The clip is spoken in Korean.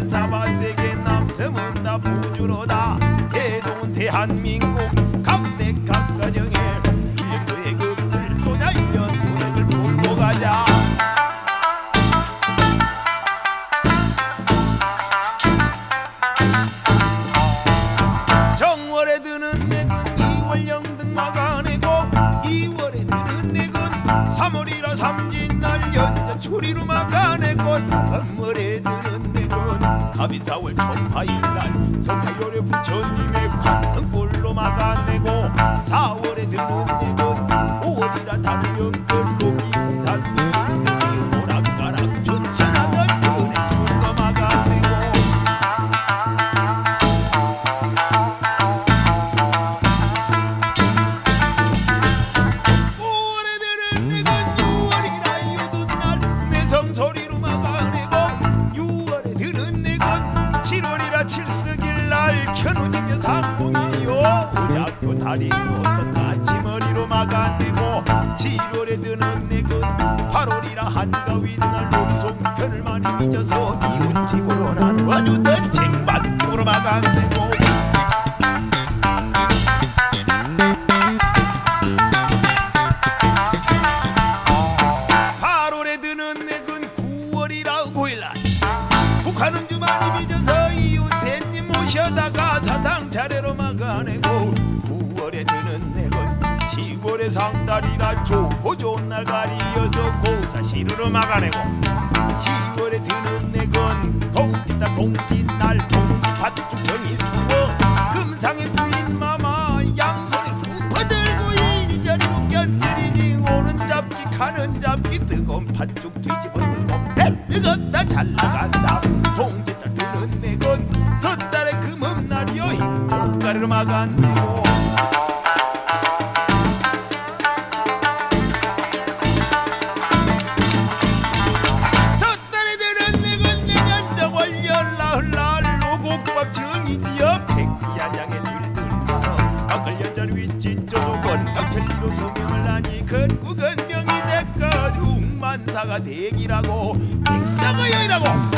하늘 사바세계 남섬은 다 부주로다. 대동은 대한민국 각대 각 가정에 1년도의 급슬 소냐 1년 도액을 풀고 가자. 정월에 드는 내근 2월 영등 막아내고 2월에 드는 내근 3월이라 삼진날 연전 초리로 막아내고 3월에 드는 내근 갑이 4월 초파일날 석가열의 부처님의 관등불로 막아내고 4월에 드는 내근 5월이라 다른 영들로 미공산 미공들이 오락가락 추천하던 그네 줄로 막아내고 5월에 드는 내근 6월이라 유둔날 매성소리로 막아내고 6월에 드는 내근 7월이라 칠석일날 견우직녀 상봉이니요 오작교 다리 놓던 까치머리로 막아내고 7월에 드는 내근 8월이라 한가위날 놀이송편을 많이 빚어서 이웃집으로 나누어주던 쟁반으로 막아내고 8월에 드는 내근 9월이라 9일날 북한 음주 많이 빚어서 이웃새님 모셔다가 사당 차례로 막아내고 9월에 드는 내근 10월에 상달이라 좋고 좋은 날 가리어서 고사시루로 막아내고 10월에 드는 내근 동짓달 동짓날 동짓밭쪽 정이 쓰고 금상의 부인 마마 양손에 부퍼 들고 이리저리로 껴들이니 오는 잡기 가는 잡기 뜨거운 팥죽 뒤집어쓰고 배 뜨겁다 잘 나간다. 동짓달 드는 내근 섣달의 금음날이여 흰떡가리로 막아내고 섣달에 드는 내근 내년 정월 열나흘날 노곡밥 정이지여 백기야장에 들들가러 박걸연전 위치 조속은 억천리로 소명을 하니 건국은 명이 대가 중만사가 대기라고 백성의 여이라고